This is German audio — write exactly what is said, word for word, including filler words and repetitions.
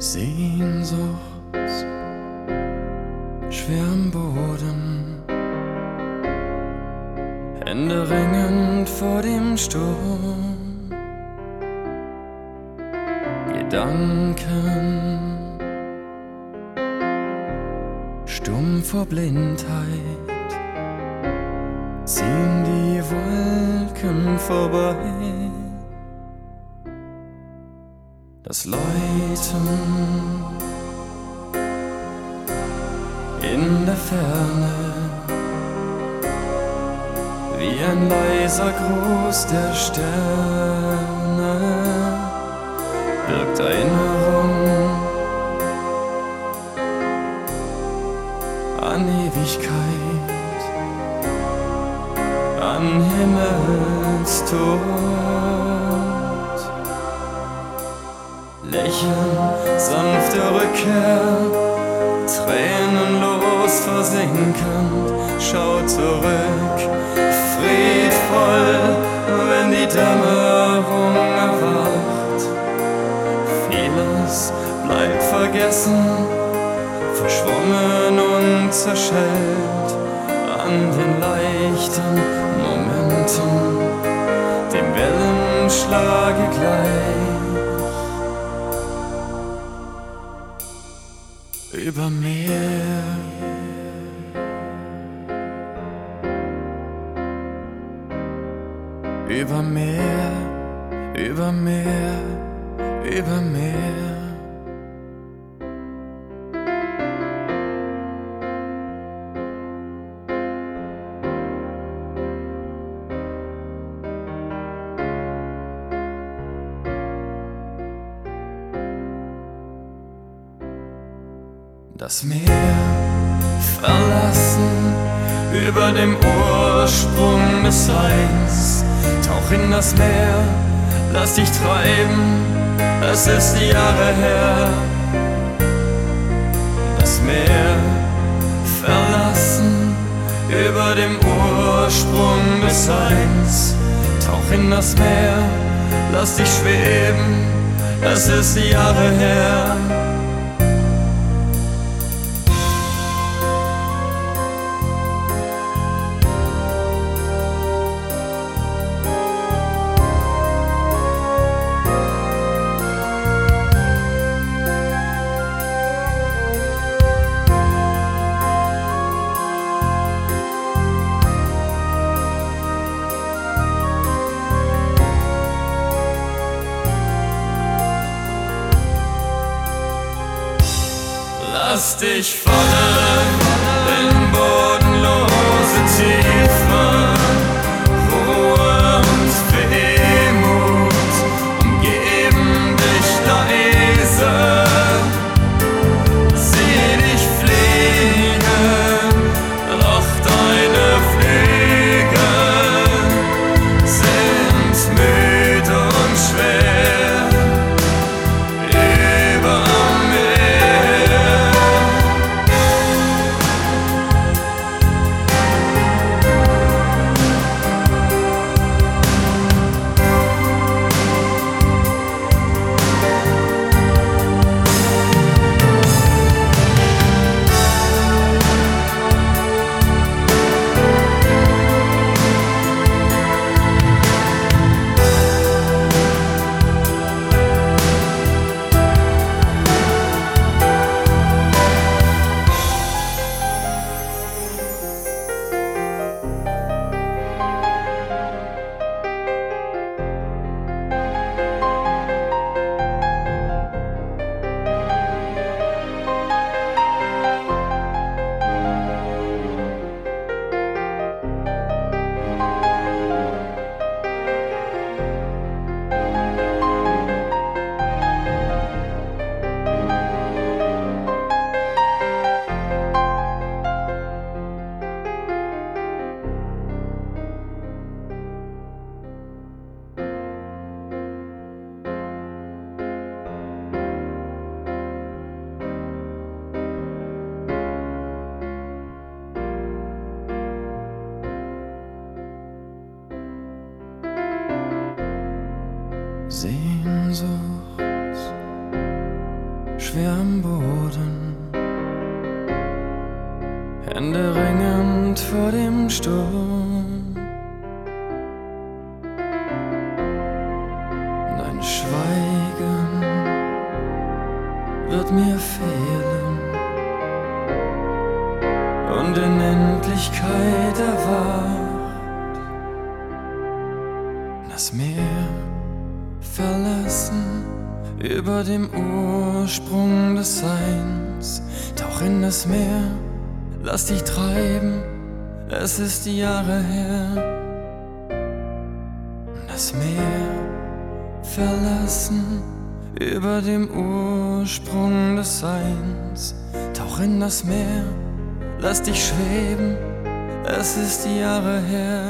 Sehnsucht, schwer am Boden, Hände ringend vor dem Sturm, Gedanken stumm vor Blindheit, ziehen die Wolken vorbei. Das Läuten in der Ferne, wie ein leiser Gruß der Sterne, birgt Erinnerung an Ewigkeit, an Himmelstod. Lächeln, sanfte Rückkehr, tränenlos versinkend, schau zurück, friedvoll, wenn die Dämmerung erwacht. Vieles bleibt vergessen, verschwommen und zerschellt an den leichten Momenten, dem Wellenschlage gleich. Über Meer, über Meer, über Meer, über Meer. Das Meer verlassen, über dem Ursprung des Seins. Tauch in das Meer, lass dich treiben, es ist Jahre her. Das Meer verlassen, über dem Ursprung des Seins. Tauch in das Meer, lass dich schweben, es ist Jahre her. Lass dich fallen in bodenlose Tiefen, Ruhe und Wehmut umgeben dich leise. Sieh dich fliegen, doch deine Flügel sind müde und schwer. Über Sehnsucht, schwer am Boden, Hände ringend vor dem Sturm. Dein Schweigen wird mir fehlen und in Endlichkeit erwacht. Das Meer verlassen über dem Ursprung des Seins. Tauch in das Meer, lass dich treiben, es ist Jahre her. Das Meer verlassen über dem Ursprung des Seins. Tauch in das Meer, lass dich schweben, es ist Jahre her.